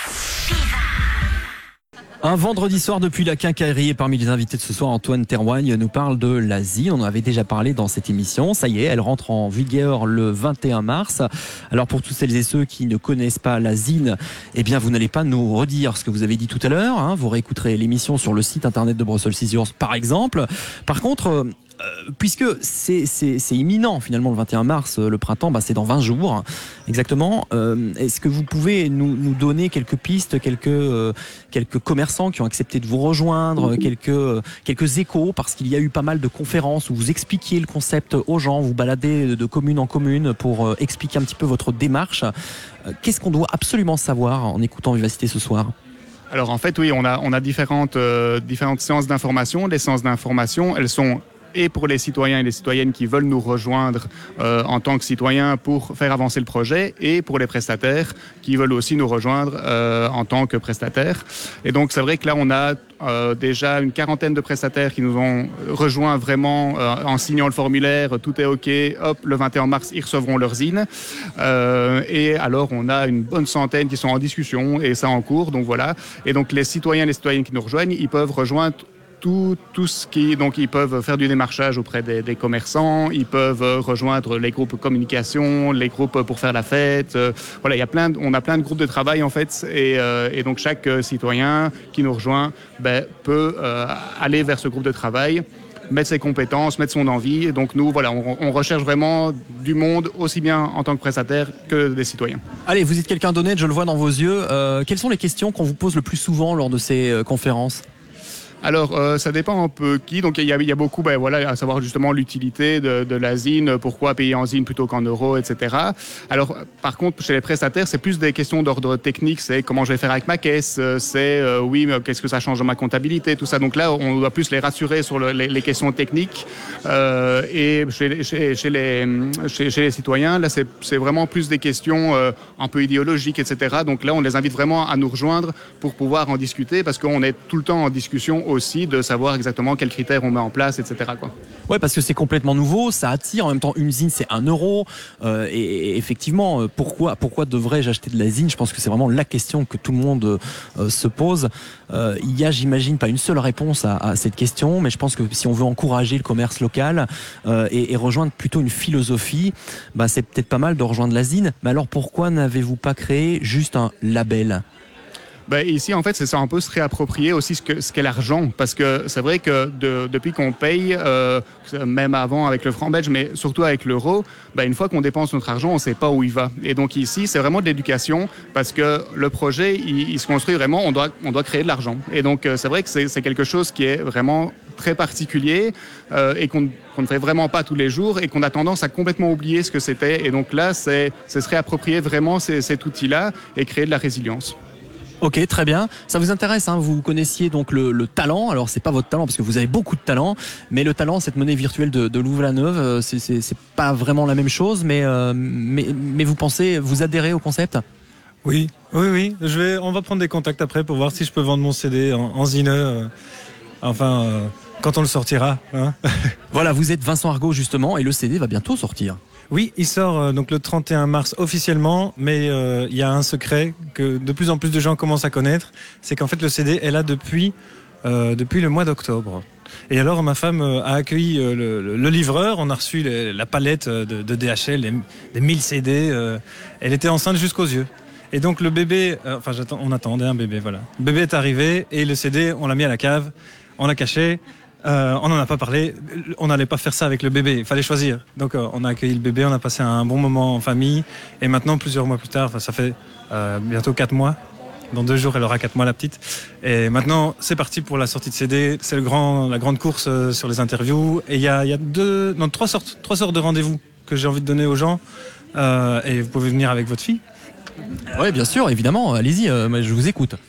Un vendredi soir depuis la quincaillerie et parmi les invités de ce soir, Antoine Terroigne nous parle de la zine. On en avait déjà parlé dans cette émission. Ça y est, elle rentre en vigueur le vingt et un mars. Alors pour tous celles et ceux qui ne connaissent pas la zine, eh bien vous n'allez pas nous redire ce que vous avez dit tout à l'heure. Hein. Vous réécouterez l'émission sur le site internet de Brussels Scissors par exemple. Par contre, euh, puisque c'est, c'est, c'est imminent finalement le vingt et un mars, le printemps, bah, c'est dans vingt jours exactement. Euh, est-ce que vous pouvez nous, nous donner quelques pistes, quelques, euh, quelques commerçants qui ont accepté de vous rejoindre, quelques, euh, quelques échos, parce qu'il y a eu pas mal de conférences où vous expliquiez le concept aux gens, vous baladez de, de commune en commune pour euh, expliquer un petit peu votre démarche. Euh, qu'est-ce qu'on doit absolument savoir en écoutant Vivacité ce soir ? Alors en fait, oui, on a, on a différentes, euh, différentes séances d'information. Les séances d'information, elles sont et pour les citoyens et les citoyennes qui veulent nous rejoindre euh, en tant que citoyens pour faire avancer le projet, et pour les prestataires qui veulent aussi nous rejoindre euh, en tant que prestataires. Et donc c'est vrai que là on a euh, déjà une quarantaine de prestataires qui nous ont rejoints vraiment euh, en signant le formulaire, tout est ok, hop, le vingt et un mars ils recevront leur zine. Euh, et alors on a une bonne centaine qui sont en discussion et ça en cours, donc voilà. Et donc les citoyens et les citoyennes qui nous rejoignent, ils peuvent rejoindre Tout, tout ce qui, donc ils peuvent faire du démarchage auprès des, des commerçants, ils peuvent rejoindre les groupes communication, les groupes pour faire la fête. Euh, voilà, il y a plein, de, on a plein de groupes de travail en fait, et, euh, et donc chaque citoyen qui nous rejoint ben, peut euh, aller vers ce groupe de travail, mettre ses compétences, mettre son envie. Et donc nous, voilà, on, on recherche vraiment du monde aussi bien en tant que prestataire que des citoyens. Allez, vous êtes quelqu'un d'honnête, je le vois dans vos yeux. Euh, quelles sont les questions qu'on vous pose le plus souvent lors de ces euh, conférences ? Alors, euh, ça dépend un peu qui. Donc, il y a, il y a beaucoup, ben, voilà, à savoir justement l'utilité de, de la zine, pourquoi payer en zine plutôt qu'en euros, et cetera. Alors, par contre, chez les prestataires, c'est plus des questions d'ordre technique. C'est comment je vais faire avec ma caisse. C'est, euh, oui, mais qu'est-ce que ça change dans ma comptabilité, tout ça. Donc là, on doit plus les rassurer sur le, les, les questions techniques. Euh, et chez, chez, chez, les, chez, chez les citoyens, là, c'est, c'est vraiment plus des questions euh, un peu idéologiques, et cetera. Donc là, on les invite vraiment à nous rejoindre pour pouvoir en discuter, parce qu'on est tout le temps en discussion aussi de savoir exactement quels critères on met en place, et cetera quoi. Ouais, parce que c'est complètement nouveau, ça attire. En même temps, une zine, c'est un euro. Euh, et, et effectivement, pourquoi, pourquoi devrais-je acheter de la zine ? Je pense que c'est vraiment la question que tout le monde euh, se pose. Euh, il y a, j'imagine, pas une seule réponse à, à cette question, mais je pense que si on veut encourager le commerce local euh, et, et rejoindre plutôt une philosophie, bah, c'est peut-être pas mal de rejoindre la zine. Mais alors, pourquoi n'avez-vous pas créé juste un label ? Ben, ici, en fait, c'est ça, un peu se réapproprier aussi ce, que, ce qu'est l'argent. Parce que c'est vrai que de, depuis qu'on paye, euh, même avant avec le franc belge, mais surtout avec l'euro, ben, une fois qu'on dépense notre argent, on ne sait pas où il va. Et donc ici, c'est vraiment de l'éducation, parce que le projet, il, il se construit vraiment, on doit, on doit créer de l'argent. Et donc, c'est vrai que c'est, c'est quelque chose qui est vraiment très particulier euh, et qu'on, qu'on ne fait vraiment pas tous les jours et qu'on a tendance à complètement oublier ce que c'était. Et donc là, c'est, c'est se réapproprier vraiment ces, cet outil-là et créer de la résilience. Ok, très bien. Ça vous intéresse, hein, vous connaissiez donc le, le talent. Alors c'est pas votre talent parce que vous avez beaucoup de talent, mais le talent, cette monnaie virtuelle de, de Louvain-la-Neuve, c'est, c'est, c'est pas vraiment la même chose. Mais, euh, mais mais vous pensez, vous adhérez au concept ? Oui, oui, oui. Je vais, on va prendre des contacts après pour voir si je peux vendre mon C D en, en zineux. Euh, enfin, euh, quand on le sortira. Hein. Voilà, vous êtes Vincent Argot justement, et le C D va bientôt sortir. Oui, il sort euh, donc le trente et un mars officiellement, mais il euh, y a un secret que de plus en plus de gens commencent à connaître, c'est qu'en fait le C D est là depuis, euh, depuis le mois d'octobre. Et alors ma femme euh, a accueilli euh, le, le, le livreur, on a reçu les, la palette de, de D H L, les, les mille C D, euh, elle était enceinte jusqu'aux yeux. Et donc le bébé, euh, enfin j'attends, on attendait un bébé, voilà. Le bébé est arrivé et le C D, on l'a mis à la cave, on l'a caché. Euh, on n'en a pas parlé, on n'allait pas faire ça avec le bébé, il fallait choisir. Donc euh, on a accueilli le bébé, on a passé un bon moment en famille. Et maintenant, plusieurs mois plus tard, enfin, ça fait euh, bientôt quatre mois, dans deux jours elle aura quatre mois la petite. Et maintenant c'est parti pour la sortie de C D, c'est le grand, la grande course euh, sur les interviews. Et il y a, y a deux, non, trois, sortes, trois sortes de rendez-vous que j'ai envie de donner aux gens. Euh, et vous pouvez venir avec votre fille. Oui, bien sûr, évidemment, allez-y, euh, je vous écoute.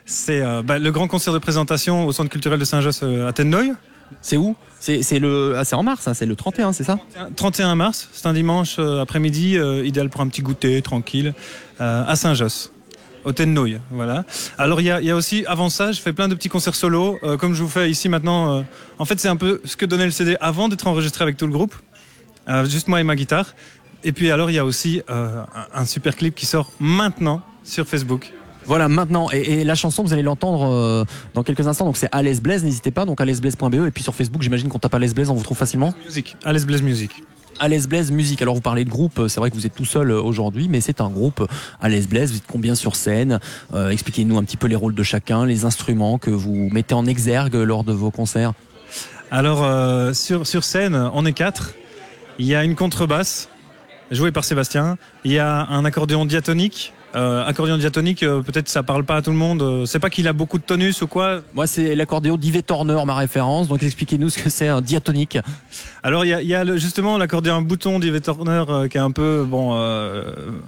C'est euh, bah, le grand concert de présentation au Centre culturel de Saint-Josse euh, à Tennoy. C'est où? C'est c'est le ah, c'est en mars, hein, c'est le trente et un, c'est ça? trente et un mars, c'est un dimanche euh, après-midi, euh, idéal pour un petit goûter tranquille, euh, à Saint-Josse, au Tennoy. Voilà. Alors il y a, y a aussi, avant ça, je fais plein de petits concerts solo, euh, comme je vous fais ici maintenant. Euh, en fait, c'est un peu ce que donnait le C D avant d'être enregistré avec tout le groupe, euh, juste moi et ma guitare. Et puis alors il y a aussi euh, un, un super clip qui sort maintenant sur Facebook. Voilà, maintenant. Et, et la chanson, vous allez l'entendre euh, dans quelques instants. Donc c'est Alès Blaise, n'hésitez pas. Donc alès blaise point b e. Et puis sur Facebook, j'imagine qu'on tape Alès Blaise, on vous trouve facilement. Music, Alès Blaise Music. Alès Blaise Music. Alors vous parlez de groupe, c'est vrai que vous êtes tout seul aujourd'hui, mais c'est un groupe Alès Blaise. Vous êtes combien sur scène? euh, Expliquez-nous un petit peu les rôles de chacun, les instruments que vous mettez en exergue lors de vos concerts. Alors euh, sur, sur scène, on est quatre. Il y a une contrebasse, jouée par Sébastien. Il y a un accordéon diatonique. Euh, accordéon diatonique, euh, peut-être ça parle pas à tout le monde. Euh, c'est pas qu'il a beaucoup de tonus ou quoi. Moi, c'est l'accordéon d'Yves Torner, ma référence. Donc expliquez-nous ce que c'est un diatonique. Alors il y a, y a le, justement l'accordéon bouton d'Yves Torner euh, qui est un peu bon euh,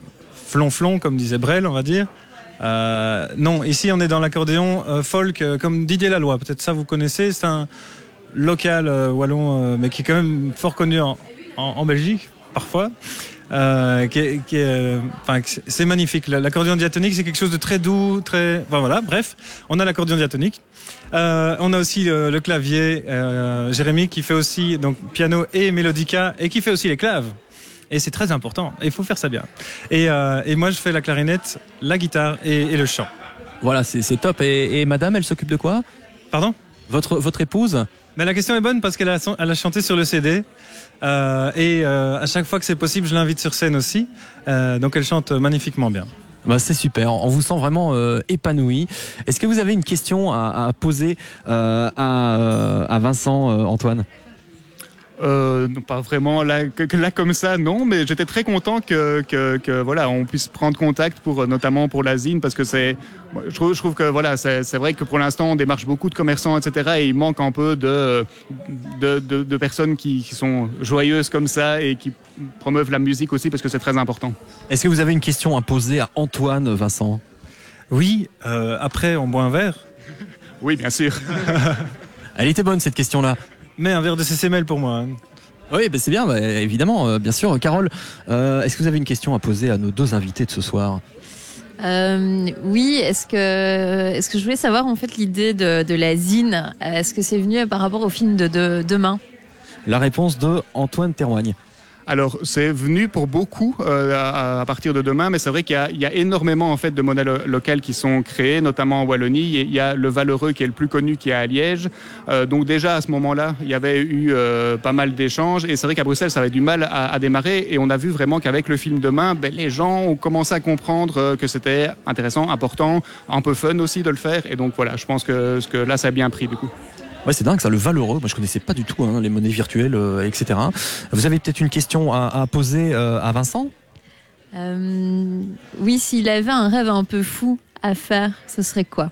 flonflon comme disait Brel, on va dire. Euh, non, ici on est dans l'accordéon euh, folk euh, comme Didier Laloy. Peut-être ça vous connaissez. C'est un local euh, wallon, euh, mais qui est quand même fort connu en, en, en Belgique parfois. Euh, qui est, qui est, enfin, c'est magnifique. L'accordéon diatonique, c'est quelque chose de très doux, très. Enfin, voilà, bref, on a l'accordéon diatonique. Euh, on a aussi le, le clavier, euh, Jérémy, qui fait aussi donc piano et mélodica et qui fait aussi les claves. Et c'est très important. Il faut faire ça bien. Et, euh, et moi, je fais la clarinette, la guitare et, et le chant. Voilà, c'est c'est top. Et, et madame, elle s'occupe de quoi? Pardon? Votre votre épouse? Mais la question est bonne parce qu'elle a, elle a chanté sur le C D. Euh, et euh, à chaque fois que c'est possible, je l'invite sur scène aussi. Euh, donc elle chante magnifiquement bien. Bah, c'est super, on vous sent vraiment euh, épanoui. Est-ce que vous avez une question à, à poser euh, à, à Vincent, euh, Antoine? Euh, non, pas vraiment là, que, là comme ça, non, mais j'étais très content que, que, que voilà, on puisse prendre contact pour notamment pour la zine parce que c'est, je trouve, je trouve que voilà, c'est, c'est vrai que pour l'instant on démarche beaucoup de commerçants, et cetera. Et il manque un peu de de, de, de personnes qui, qui sont joyeuses comme ça et qui promeuvent la musique aussi parce que c'est très important. Est-ce que vous avez une question à poser à Antoine, Vincent? Oui, euh, après on boit un verre. Oui, bien sûr. Elle était bonne cette question-là. Mais un verre de C C M L pour moi. Oui, bah c'est bien, bah, évidemment, euh, bien sûr. Carole, euh, est-ce que vous avez une question à poser à nos deux invités de ce soir? Euh, oui, est-ce que, est-ce que je voulais savoir en fait l'idée de, de la zine, est-ce que c'est venu par rapport au film de, de demain? La réponse de Antoine Terroigne. Alors, c'est venu pour beaucoup euh, à, à partir de demain, mais c'est vrai qu'il y a, il y a énormément en fait de monnaies lo- locales qui sont créées, notamment en Wallonie. Il y a le Valeureux qui est le plus connu, qui est à Liège. Euh, donc déjà à ce moment-là, il y avait eu euh, pas mal d'échanges, et c'est vrai qu'à Bruxelles, ça avait du mal à, à démarrer. Et on a vu vraiment qu'avec le film Demain, ben, les gens ont commencé à comprendre euh, que c'était intéressant, important, un peu fun aussi de le faire. Et donc voilà, je pense que, que là, ça a bien pris du coup. Ouais, c'est dingue ça, le Valeureux. Moi, je connaissais pas du tout hein, les monnaies virtuelles, euh, et cetera. Vous avez peut-être une question à, à poser euh, à Vincent? euh, Oui, s'il avait un rêve un peu fou à faire, ce serait quoi?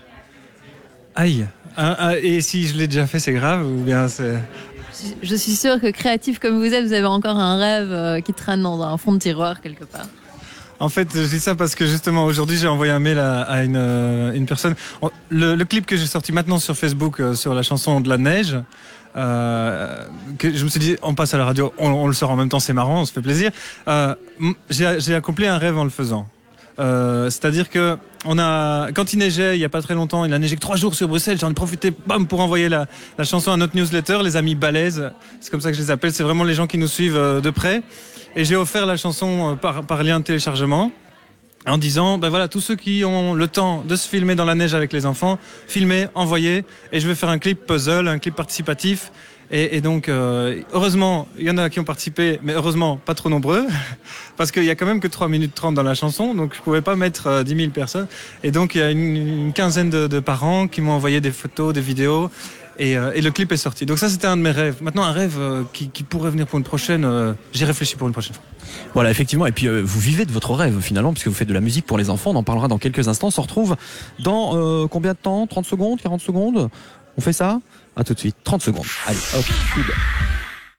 Aïe. Ah, ah, et si je l'ai déjà fait, c'est grave ou bien c'est... Je suis sûre que créatif comme vous êtes, vous avez encore un rêve euh, qui traîne dans un fond de tiroir quelque part. En fait, je dis ça parce que justement aujourd'hui j'ai envoyé un mail à, à une, euh, une personne. Le, le clip que j'ai sorti maintenant sur Facebook euh, sur la chanson de la neige, euh, que je me suis dit on passe à la radio, on, on le sort en même temps, c'est marrant, on se fait plaisir. Euh, j'ai, j'ai accompli un rêve en le faisant. Euh, c'est-à-dire que on a, quand il neigeait il y a pas très longtemps, il a neigé que trois jours sur Bruxelles. J'en ai profité, bam, pour envoyer la, la chanson à notre newsletter, les amis balèzes. C'est comme ça que je les appelle. C'est vraiment les gens qui nous suivent euh, de près. Et j'ai offert la chanson par, par lien de téléchargement en disant, ben voilà, tous ceux qui ont le temps de se filmer dans la neige avec les enfants, filmez, envoyez, et je vais faire un clip puzzle, un clip participatif. Et, et donc, euh, heureusement, il y en a qui ont participé, mais heureusement, pas trop nombreux, parce qu'il y a quand même que trois minutes trente dans la chanson, donc je pouvais pas mettre euh, dix mille personnes. Et donc, il y a une, une quinzaine de, de parents qui m'ont envoyé des photos, des vidéos, et, euh, et le clip est sorti. Donc ça, c'était un de mes rêves. Maintenant, un rêve euh, qui, qui pourrait venir pour une prochaine, euh, j'y réfléchis pour une prochaine fois. Voilà, effectivement. Et puis, euh, vous vivez de votre rêve, finalement, puisque vous faites de la musique pour les enfants. On en parlera dans quelques instants. On se retrouve dans euh, combien de temps? trente secondes? quarante secondes? On fait ça? À tout de suite. trente secondes. Allez, hop, pub.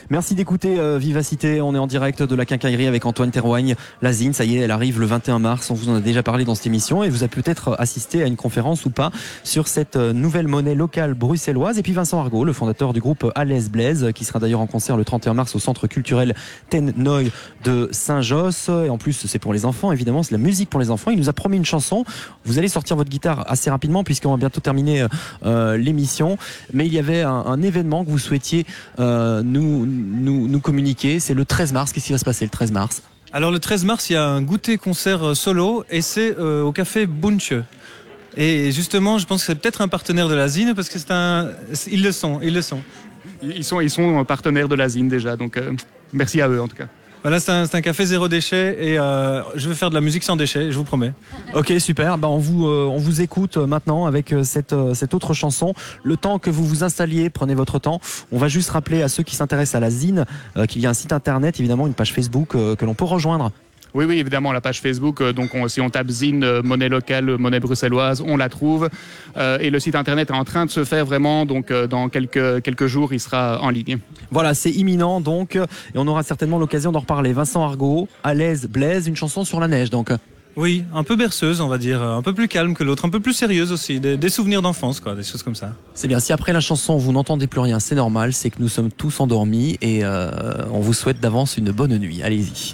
Merci d'écouter euh, Vivacité. On est en direct de la quincaillerie avec Antoine Théroigne. La Zine, ça y est, elle arrive le vingt et un mars. On vous en a déjà parlé dans cette émission et vous avez peut-être assisté à une conférence ou pas sur cette nouvelle monnaie locale bruxelloise. Et puis Vincent Argot, le fondateur du groupe Alès Blaise, qui sera d'ailleurs en concert le trente et un mars au centre culturel Ten Noy de Saint-Josse. Et en plus, c'est pour les enfants, évidemment, c'est la musique pour les enfants. Il nous a promis une chanson. Vous allez sortir votre guitare assez rapidement puisqu'on va bientôt terminer euh, l'émission. Mais il y avait un, un événement que vous souhaitiez euh, nous, nous, nous communiquer. C'est le treize mars. Qu'est-ce qui va se passer le treize mars? Alors le treize mars, il y a un goûter-concert solo et c'est euh, au café Bunche. Et justement, je pense que c'est peut-être un partenaire de la Zine parce que c'est un... Ils le sont, ils le sont. Ils sont, ils sont partenaires de la Zine déjà, donc euh, merci à eux en tout cas. Voilà, c'est un, c'est un café zéro déchet et euh, je vais faire de la musique sans déchets, je vous promets. Ok, super. Bah, on vous, euh, on vous écoute maintenant avec cette, euh, cette autre chanson. Le temps que vous vous installiez, prenez votre temps. On va juste rappeler à ceux qui s'intéressent à la Zine euh, qu'il y a un site internet, évidemment, une page Facebook euh, que l'on peut rejoindre. Oui, oui, évidemment, la page Facebook, euh, donc on, si on tape Zine, euh, monnaie locale, euh, monnaie bruxelloise, on la trouve. Euh, et le site internet est en train de se faire vraiment, donc euh, dans quelques, quelques jours, il sera en ligne. Voilà, c'est imminent donc, et on aura certainement l'occasion d'en reparler. Vincent Argot, Alès Blaise, une chanson sur la neige donc. Oui, un peu berceuse, on va dire, un peu plus calme que l'autre, un peu plus sérieuse aussi, des, des souvenirs d'enfance, quoi, des choses comme ça. C'est bien, si après la chanson vous n'entendez plus rien, c'est normal, c'est que nous sommes tous endormis et euh, on vous souhaite d'avance une bonne nuit. Allez-y.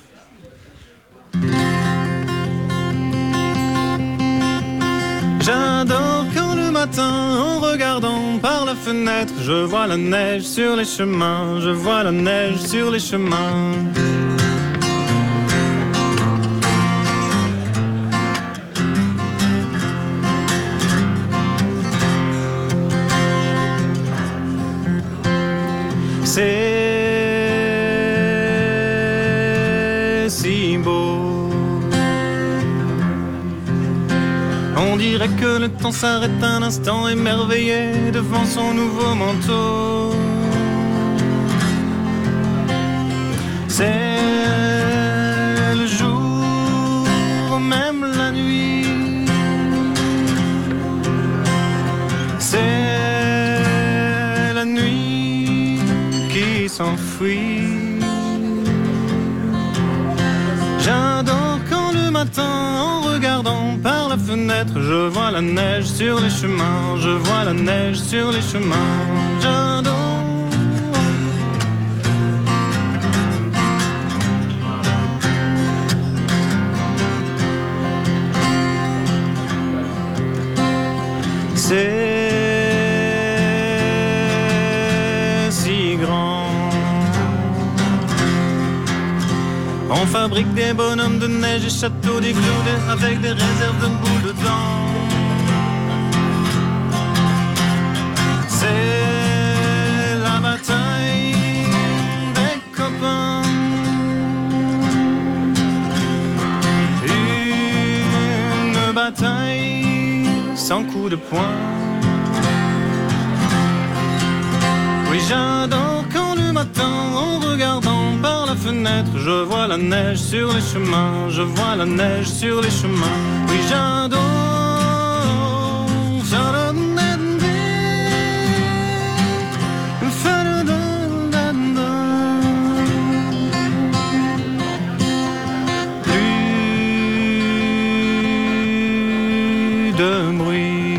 J'adore quand le matin, en regardant par la fenêtre, je vois la neige sur les chemins, je vois la neige sur les chemins. C'est si beau. On dirait que le temps s'arrête un instant émerveillé devant son nouveau manteau. C'est le jour, même la nuit. C'est la nuit qui s'enfuit. J'adore quand le matin, en regardant par la fenêtre, je vois la neige sur les chemins, je vois la neige sur les chemins. J'adore. C'est si grand. On fabrique des bonhommes de neige et châteaux d'igloo avec des réserves de boules dedans. C'est la bataille des copains. Une bataille sans coup de poing. Oui, j'adore quand le matin, en regardant par la fenêtre, je vois la neige sur les chemins, je vois la neige sur les chemins. Oui, j'adore. Plus de bruit.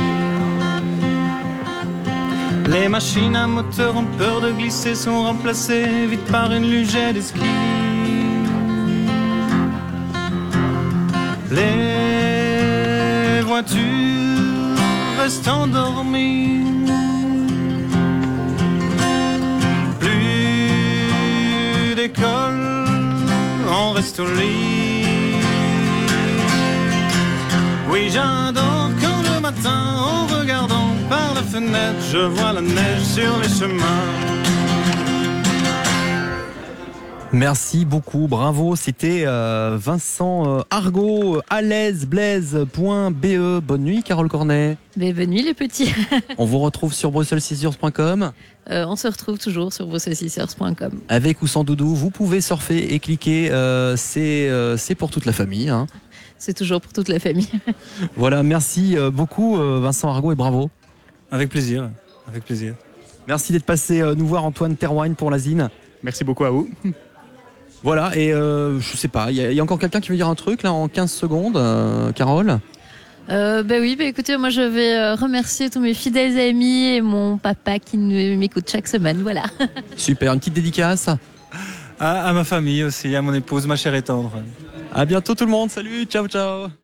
Les machines à moteur ont peur de glisser, sont remplacées vite par une lugette de ski. Les voitures restent endormies. Plus d'école, on reste au lit. Oui, j'adore quand le matin, en regardant par la fenêtre, je vois la neige sur les chemins. Merci beaucoup, bravo. C'était euh, Vincent euh, Argot, alès blaise point b e. Bonne nuit, Carole Cornet. Mais bonne nuit, les petits. On vous retrouve sur bruxelles scissors point com. Euh, on se retrouve toujours sur bruxelles scissors point com. Avec ou sans doudou, vous pouvez surfer et cliquer. Euh, c'est, euh, c'est pour toute la famille. Hein. C'est toujours pour toute la famille. Voilà, merci beaucoup, euh, Vincent Argot, et bravo. Avec plaisir, avec plaisir. Merci d'être passé euh, nous voir, Antoine Terwine, pour la zine. Merci beaucoup à vous. Voilà, et euh, je sais pas, il y, y a encore quelqu'un qui veut dire un truc là en quinze secondes, euh, Carole? Euh, bah oui, bah écoutez, moi je vais euh, remercier tous mes fidèles amis et mon papa qui nous- m'écoute chaque semaine, voilà. Super, une petite dédicace. À, à ma famille aussi, à mon épouse, ma chère et tendre. À bientôt tout le monde, salut, ciao ciao.